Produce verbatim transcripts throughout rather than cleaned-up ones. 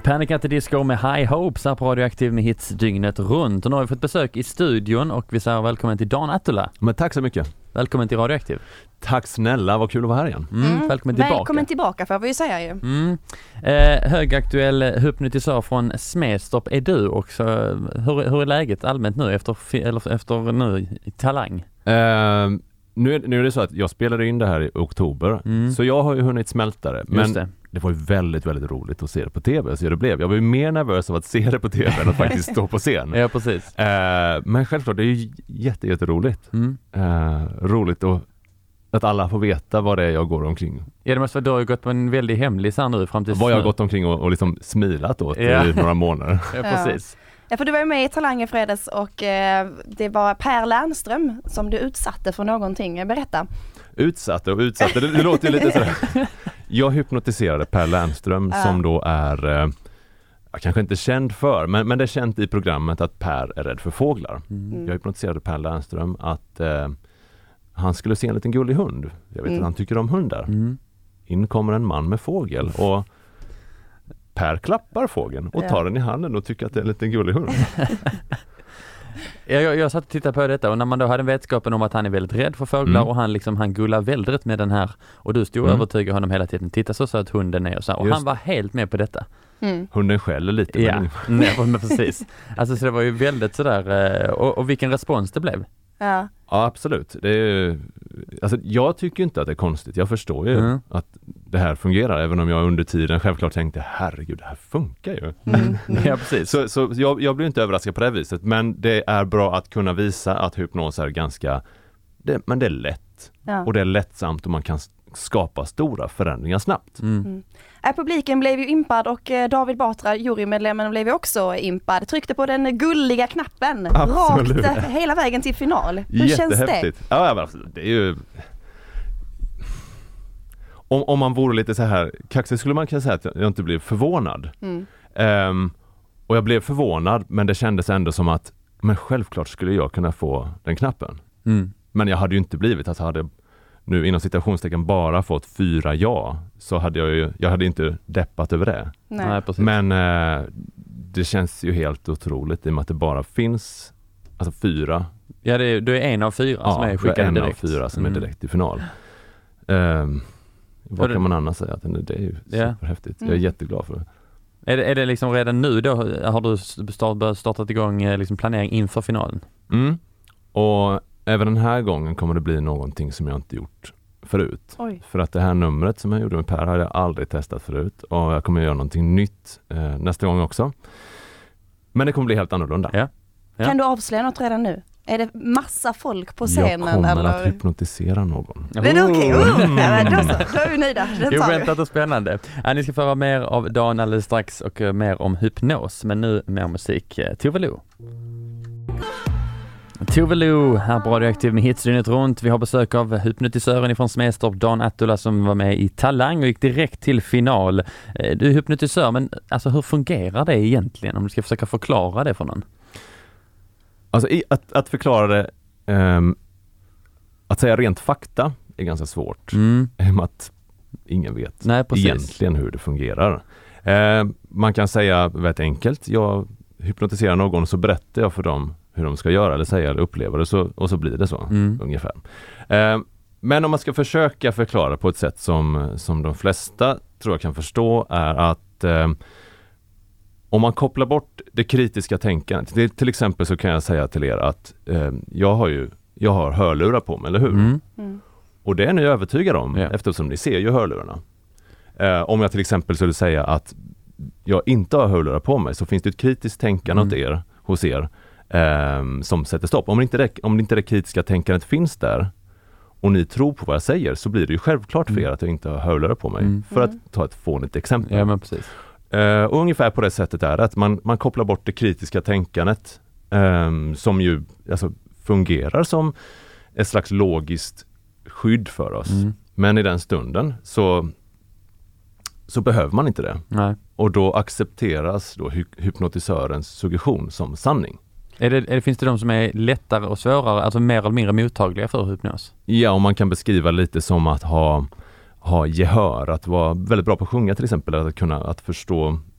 Panic at the Disco med High Hopes här på Radioaktiv med hits dygnet runt. Och nu har vi fått besök i studion och vi säger välkommen till Dan Attula. Men tack så mycket. Välkommen till Radioaktiv. Tack snälla, vad kul att vara här igen. Mm, Mm. välkommen tillbaka. Välkommen tillbaka får vi ju säga ju. Mm. Eh, högaktuell hypnotisör från Smedstorp är du också. Hur, hur är läget allmänt nu efter, eller efter nu i Talang? Uh, nu, är, nu är det så att jag spelade in det här i oktober, mm. så jag har ju hunnit smälta det. Men det. det var ju väldigt, väldigt roligt att se det på tv, så det blev. Jag var ju mer nervös av att se det på tv än att faktiskt stå på scen. Ja, precis. Uh, men självklart, det är ju jätte, jätteroligt. Mm. Uh, roligt att Att alla får veta vad det är jag går omkring. Ja, det måste vara, du har ju gått på en väldigt hemlis här nu fram till vad jag har gått omkring och, och liksom smilat åt ja. i några månader. Ja, precis. Ja, för du var ju med i Talang i fredags och eh, det var Per Lernström som du utsatte för någonting. Berätta. Utsatte och utsatte, det, det låter ju lite sådär. Jag hypnotiserade Per Lernström ja. som då är, eh, kanske inte känd för, men, men det är känt i programmet att Per är rädd för fåglar. Mm. Jag hypnotiserade Per Lernström att eh, han skulle se en liten gullig hund. Jag vet mm. att han tycker om hundar. Mm. In kommer en man med fågel och Per klappar fågeln och tar ja. den i handen och tycker att det är en liten gullig hund. jag, jag, jag satt och tittade på detta och när man då hade vetskapen om att han är väldigt rädd för fåglar mm. och han liksom han gullar väldigt med den här och du stod och mm. övertygade honom hela tiden. Titta så så att hunden är och så och Just han var helt med på detta. Mm. Hunden skäller lite. Ja, men... Nej, men precis. Alltså så det var ju väldigt sådär och, och vilken respons det blev. Ja. Ja, absolut. Det är, alltså, jag tycker inte att det är konstigt. Jag förstår ju mm. att det här fungerar, även om jag under tiden självklart tänkte, herregud, det här funkar ju. Mm. Ja, precis. Så, så jag, jag blir inte överraskad på det viset, men det är bra att kunna visa att hypnos är ganska, det, men det är lätt. Ja. Och det är lättsamt och man kan skapa stora förändringar snabbt. Mm. Mm. Äh, publiken blev ju impad och eh, David Batra, jurymedlemmen, blev ju också impad. Tryckte på den gulliga knappen. Absolut. Rakt hela vägen till final. Hur känns det? Ja, det är ju... Om, om man vore lite så här kaxig skulle man kunna säga att jag inte blev förvånad. Mm. Um, och jag blev förvånad, men det kändes ändå som att men självklart skulle jag kunna få den knappen. Mm. Men jag hade ju inte blivit att jag hade nu inom citationstecken bara fått fyra ja, så hade jag ju, jag hade inte deppat över det. Nej. Men eh, det känns ju helt otroligt i och med att det bara finns alltså fyra. Ja, det är, du är en av fyra ja, som är skickade en direkt. av fyra som mm. är direkt i final. Um, vad kan man annars säga? Att det är ju ja. superhäftigt. Mm. Jag är jätteglad för det. Är det, är det liksom redan nu då har du start, startat igång liksom planering inför finalen? Mm. Och även den här gången kommer det bli någonting som jag inte gjort förut. Oj. För att det här numret som jag gjorde med Per har jag aldrig testat förut. Och jag kommer göra någonting nytt eh, nästa gång också. Men det kommer bli helt annorlunda. Ja. Ja. Kan du avslöja något redan nu? Är det massa folk på scenen? Jag kommer eller? att hypnotisera någon. Det är okej. Okay. Mm. Ja, då, så, då är vi nöjda. Oväntat och spännande. Ja, ni ska få höra mer av Dan alldeles strax och uh, mer om hypnos. Men nu mer musik. Uh, Tove Lo. Tove Lo här på Radioaktiv med hits dygnet runt. Vi har besök av hypnotisören ifrån Smedstorp, Dan Attula, som var med i Talang och gick direkt till final. Du är hypnotisör, men alltså, hur fungerar det egentligen? Om du ska försöka förklara det för någon. Alltså i, att, att förklara det, um, att säga rent fakta är ganska svårt. Mm. Att ingen vet Nej, egentligen hur det fungerar. Uh, man kan säga väldigt enkelt, jag hypnotiserar någon så berättar jag för dem hur de ska göra eller säga eller uppleva det så, och så blir det så mm. ungefär. Uh, men om man ska försöka förklara på ett sätt som, som de flesta tror jag kan förstå är att uh, om man kopplar bort det kritiska tänkandet, det, till exempel så kan jag säga till er att uh, jag har ju jag har hörlurar på mig, eller hur? Mm. Mm. Och det är ni övertygade om ja. eftersom ni ser ju hörlurarna. Uh, om jag till exempel skulle säga att jag inte har hörlurar på mig så finns det ett kritiskt tänkande mm. åt er, hos er Um, som sätter stopp. Om inte, det, om inte det kritiska tänkandet finns där och ni tror på vad jag säger så blir det ju självklart för er att jag inte har hörlurar på mig. Mm. För att ta ett fånigt exempel. Ja, men precis. Uh, och ungefär på det sättet är det att man, man kopplar bort det kritiska tänkandet um, som ju alltså, fungerar som ett slags logiskt skydd för oss. Mm. Men i den stunden så så behöver man inte det. Nej. Och då accepteras då hy- hypnotisörens suggestion som sanning. Är det, är det, finns det de som är lättare och svårare, alltså mer eller mindre mottagliga för hypnos? Ja, och man kan beskriva lite som att ha, ha gehör, att vara väldigt bra på att sjunga till exempel, att kunna att förstå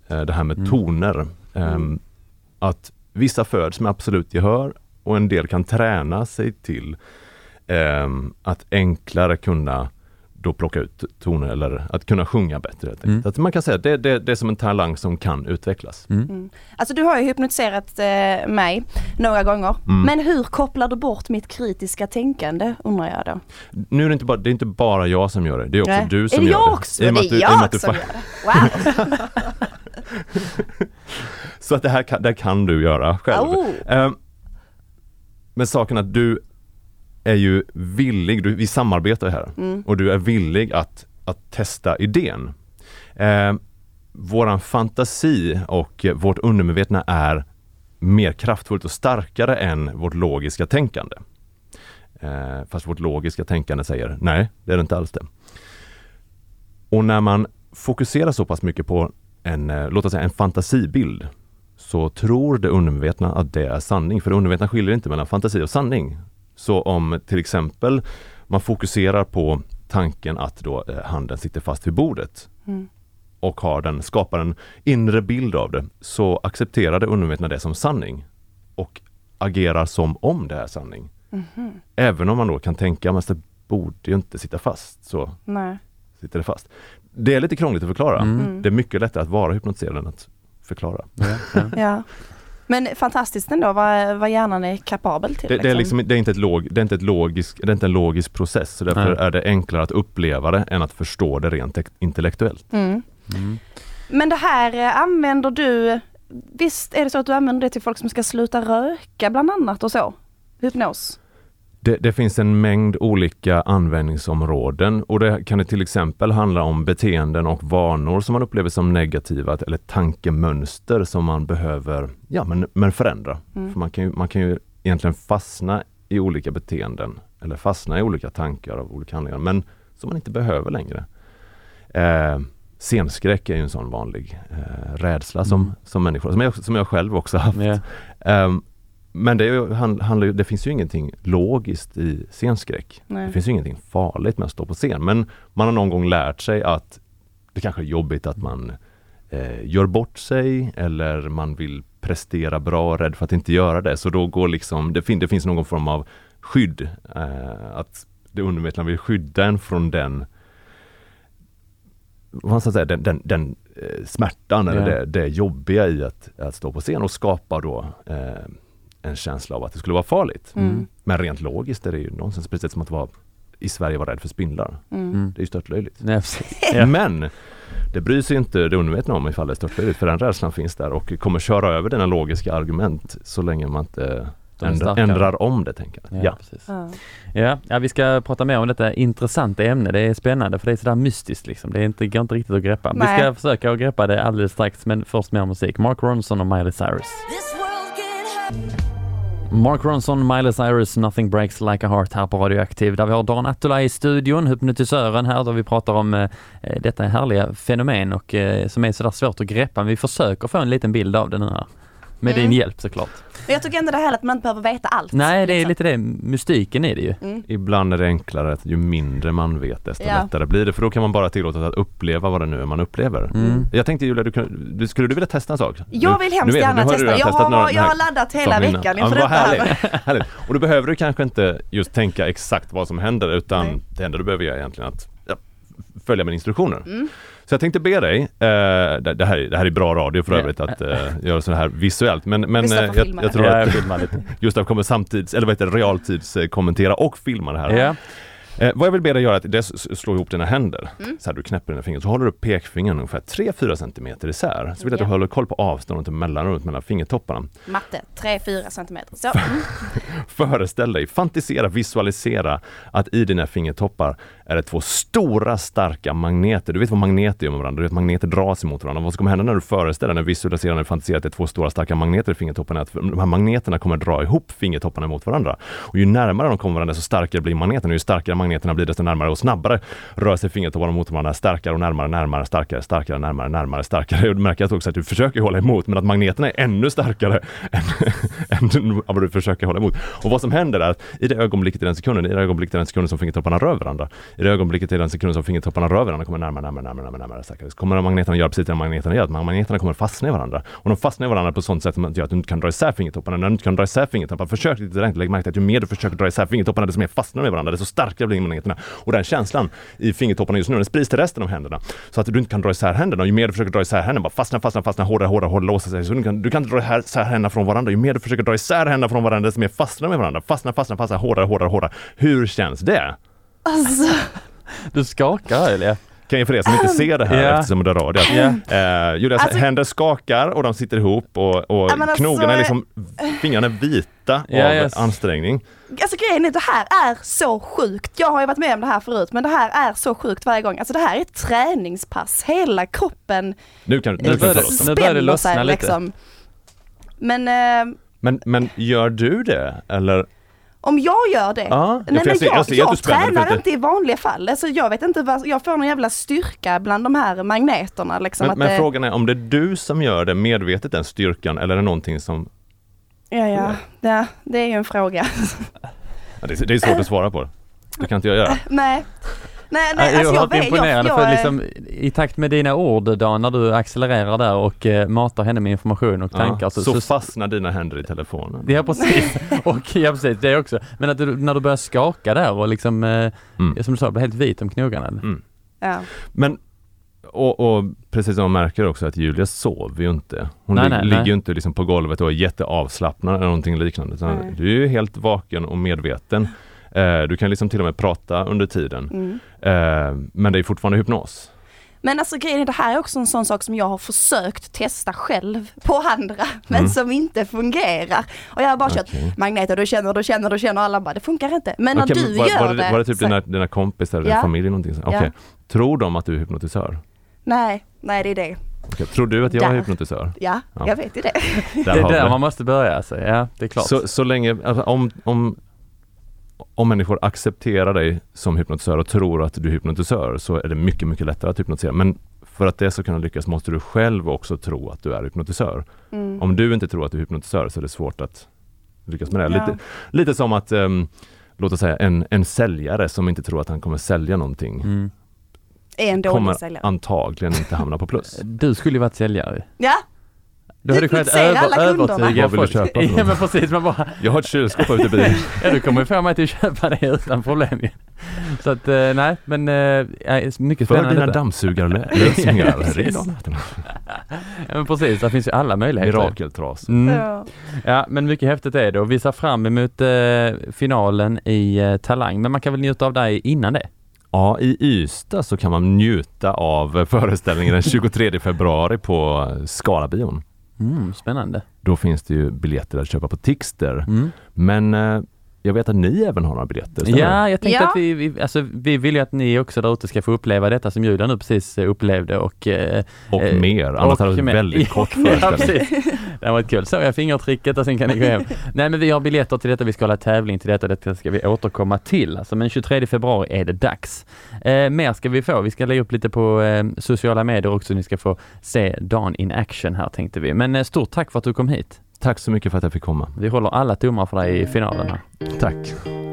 eh, det här med mm. toner. Eh, mm. Att vissa föds med absolut gehör och en del kan träna sig till eh, att enklare kunna då plocka ut toner eller att kunna sjunga bättre. Mm. Att man kan säga att det, det, det är som en talang som kan utvecklas. Mm. Mm. Alltså du har ju hypnotiserat eh, mig några gånger. Mm. Men hur kopplar du bort mitt kritiska tänkande, undrar jag då? Nu är det inte bara, det är inte bara jag som gör det. Det är också Nej. du som är det gör jag det. Också? Det är jag också som gör det. Wow! Så att det här kan, det kan du göra själv. Oh. Eh, men saken att du är ju villig, du, vi samarbetar här mm. och du är villig att, att testa idén. Eh, våran fantasi och vårt undermedvetna är mer kraftfullt och starkare än vårt logiska tänkande. Eh, fast vårt logiska tänkande säger nej, det är det inte alls det. Och när man fokuserar så pass mycket på en, eh, låt oss säga en fantasibild, så tror det undermedvetna att det är sanning. För det undermedvetna skiljer inte mellan fantasi och sanning. Så om till exempel man fokuserar på tanken att då eh, handen sitter fast vid bordet mm. och har den, skapar en inre bild av det, så accepterar det undermedvetna det som sanning och agerar som om det är sanning. Mm-hmm. Även om man då kan tänka att det borde ju inte sitta fast, så Nej. sitter det fast. Det är lite krångligt att förklara. Mm. Det är mycket lättare att vara hypnotiserad än att förklara. Ja, ja. ja. Men fantastiskt ändå vad, vad hjärnan är kapabel till. Det, liksom. det, är, liksom, det, är, inte ett log, det, är, inte ett logisk, det är inte en logisk process, så därför Nej. är det enklare att uppleva det än att förstå det rent intellektuellt. Mm. Mm. Men det här använder du, visst är det så att du använder det till folk som ska sluta röka bland annat och så? Hypnos? Det, det finns en mängd olika användningsområden, och det kan det till exempel handla om beteenden och vanor som man upplever som negativa, eller tankemönster som man behöver ja, men, men förändra. Mm. För man kan, ju, man kan ju egentligen fastna i olika beteenden eller fastna i olika tankar av olika handlingar, men som man inte behöver längre. Eh, scenskräck är ju en sån vanlig eh, rädsla som, mm. som människor, som jag, som jag själv också haft. Yeah. Eh, Men det, är ju, handlar, det finns ju ingenting logiskt i scenskräck. Nej. Det finns ju ingenting farligt med att stå på scen. Men man har någon gång lärt sig att det kanske är jobbigt att man eh, gör bort sig, eller man vill prestera bra och rädd för att inte göra det. Så då går liksom, det, fin, det finns någon form av skydd. Eh, att det undermedvetna vill skydda en från den, vad ska jag säga, den, den, den eh, smärtan yeah. eller det, det jobbiga i att, att stå på scen, och skapa då eh, en känsla av att det skulle vara farligt. Mm. Men rent logiskt är det ju nonsens, precis som att vara i Sverige var rädd för spindlar. Mm. Det är ju störtlöjligt. Ja. Men det bryr sig inte det undermedvetna om ifall det är störtlöjligt, för den rädslan finns där och kommer köra över dina logiska argument så länge man inte ändra, ändrar om det, tänker jag. Ja, ja. Precis. Ja. Ja, ja, vi ska prata mer om detta intressanta ämne. Det är spännande för det är sådär mystiskt liksom. Det är inte, går inte riktigt att greppa. Nej. Vi ska försöka att greppa det alldeles strax, men först mer musik. Mark Ronson och Miley Cyrus. Mark Ronson, Miley Cyrus, Nothing Breaks Like a Heart här på Radioaktiv, där vi har Dan Attula i studion, hypnotisören här, där vi pratar om eh, detta härliga fenomen och eh, som är sådär svårt att greppa, men vi försöker få en liten bild av det nu här. Med mm. din hjälp såklart. Men jag tycker ändå det här att man inte behöver veta allt. Nej, det är liksom lite det, mystiken är det ju. Mm. Ibland är det enklare att ju mindre man vet, desto ja. lättare blir det. För då kan man bara tillåta att uppleva vad det nu är man upplever. Mm. Jag tänkte Julia, du, du, skulle du vilja testa en sak? Jag vill hemskt gärna testa. Jag har, några, jag har laddat hela veckan inför ja, detta. Härligt. härligt. Och då behöver du kanske inte just tänka exakt vad som händer, utan Nej. det enda du behöver göra egentligen att ja, följa med instruktioner. Mm. Så jag tänkte be dig, eh, det, det, här, det här är bra radio för övrigt att eh, göra så här visuellt, men, men eh, jag, jag tror att Gustav kommer samtids, eller vad heter det, realtids eh, kommentera och filma det här. Ja. Eh, vad jag vill be dig göra är att det slå ihop dina händer. Mm. Så här, du knäpper dina fingrar, så håller du pekfingern ungefär tre till fyra centimeter isär. Så vill jag att du håller koll på avståndet mellan, runt mellan fingertopparna. Matte, tre till fyra centimeter. Så. Mm. Föreställ dig, fantisera, visualisera att i dina fingertoppar är det två stora starka magneter. Du vet vad magneter gör med varandra. Du vet att magneter dras emot varandra. Vad som kommer hända när du föreställer, när du visualiserar, när du fantiserar att det är två stora starka magneter i fingertopparna, att de här magneterna kommer dra ihop fingertopparna mot varandra. Och ju närmare de kommer varandra, så starkare blir magneten. Och ju starkare magneterna blir desto närmare och snabbare rör sig fingertopparna mot varandra, starkare och närmare, närmare, starkare, starkare, närmare, närmare, starkare. Och du märker också att du försöker hålla emot, men att magneterna är ännu starkare än, än vad du försöker hålla emot. Och vad som händer är att i det ögonblicket i den sekunden, i det ögonblicket i den sekunden som fingertopparna rör varandra, i det ögonblicket i den sekunden som fingertopparna rör varandra kommer närmare, närmare, närmare, närmare, närmare, starkare. Så kommer magneterna göra precis det magneterna gör, att magneterna kommer fastna i varandra. Och de fastnar i varandra på sånt sätt att du inte kan dra isär fingertopparna. När du inte kan dra isär fingertopparna, försök lite direkt, lägg märke till att ju mer du försöker dra isär fingertopparna, desto mer fastnar med varandra, desto starkare blir magneterna. Och den känslan i fingertopparna just nu, den sprids till resten av händerna. Så att du inte kan dra isär händerna. Och ju mer du försöker dra isär händerna, bara fastna, fastna, fastna, hårdare, hårdare, hårdare, låsa sig. Så du kan, du kan inte dra isär händerna från varandra. Ju mer du försöker dra isär händerna från varandra, desto mer fastnar med varandra. Fastna, fastna, fastna, hårdare, hårdare, hårdare. Hur känns det? Alltså. Du skakar, eller? Kan jag för er som inte ser det här yeah. eftersom det är radio. Yeah. Eh, Julias alltså, händer skakar och de sitter ihop och, och alltså, knogarna är liksom, fingrarna är vita yeah, av yes. ansträngning. Alltså grejen är, det här är så sjukt. Jag har ju varit med om det här förut, men det här är så sjukt varje gång. Alltså det här är ett träningspass. Hela kroppen nu kan, nu kan nu börjar det lossna lite. Liksom. Men, eh, men, men gör du det? Eller... Om jag gör det? Ja, nej, jag, jag, jag, jag, jag tränar det. inte i vanliga fall. Alltså, jag vet inte vad, jag får någon jävla styrka bland de här magneterna. Liksom, men att men det... frågan är om det är du som gör det medvetet, den styrkan, eller är det någonting som... Ja, ja. Det, det är ju en fråga. Ja, det, är, det är svårt att svara på. Det kan inte jag göra. Nej. Nej, nej, alltså jag har varit imponerande jag, jag, för liksom, i takt med dina ord Dan, när du accelererar där och eh, matar henne med information och tankar ja, så, så, så fastnar dina händer i telefonen. Ja, precis. Och ja, precis, det också. Men att du, när du börjar skaka där och liksom eh, mm. som du sa, blir helt vit om knogarna. Mm. Ja. Men och, och precis som man märker också att Julia sover ju inte. Hon nej, li- nej, ligger nej. ju inte liksom på golvet och är jätteavslappnad eller någonting liknande. Du är ju helt vaken och medveten. Eh, du kan liksom till och med prata under tiden. Mm. Eh, men det är fortfarande hypnos. Men alltså grejen är, det här är också en sån sak som jag har försökt testa själv på andra, men mm. som inte fungerar. Och jag har bara kört okay. magneter, du känner, du känner, du känner, alla bara, det funkar inte. Men okay, när du var, gör var det, det... Var det typ så... dina, dina kompisar eller ja. din familj någonting? Okej. Okay. Ja. Tror de att du är hypnotisör? Nej, nej det är det. Okay. Tror du att jag där. är hypnotisör? Ja, ja, jag vet ju det. Det är där man måste börja alltså. Ja, det är klart. Så, så länge, alltså, om, om om människor accepterar dig som hypnotisör och tror att du är hypnotisör, så är det mycket, mycket lättare att hypnotisera. Men för att det ska kunna lyckas måste du själv också tro att du är hypnotisör. Mm. Om du inte tror att du är hypnotisör så är det svårt att lyckas med det. Ja. Lite, lite som att, um, låt oss säga, en, en säljare som inte tror att han kommer sälja någonting mm. är en dålig kommer säljare. Antagligen inte hamna på plus. Du skulle ju varit säljare. Ja. Du hade kunnat över, övertyga vad vill du köpa? Ja, men precis, man bara... Jag har ett kylskåp ute i bilen. Ja, du kommer ju få mig till att köpa det utan problem. Så att, eh, nej, men eh, mycket spännande. För dina dammsugarlösningar. Ja, men precis, det finns ju alla möjligheter. Mirakeltras. Mm. Ja. Ja, men mycket häftigt är det. Och vi ser fram emot eh, finalen i eh, Talang. Men man kan väl njuta av dig innan det? Ja, i Ystad så kan man njuta av föreställningen den tjugotredje februari på Skalabion. Mm, spännande. Då finns det ju biljetter att köpa på Tixter. Mm. Men eh, jag vet att ni även har några biljetter. Stämmer? Ja, jag tänkte ja. att vi, vi, alltså, vi vill ju att ni också där ute ska få uppleva detta som Julia nu precis upplevde. Och, eh, och mer. Annars hade det varit väldigt kort föreställning. Ja, det har varit kul. Så jag fingertricket och sen kan ni gå hem. Nej, men vi har biljetter till detta. Vi ska hålla tävling till detta. Detta ska vi återkomma till. Alltså, men tjugotredje februari är det dags. Eh, mer ska vi få. Vi ska lägga upp lite på eh, sociala medier också. Ni ska få se Dan in action här, tänkte vi. Men eh, stort tack för att du kom hit. Tack så mycket för att jag fick komma. Vi håller alla tummar för dig i finalen här. Tack.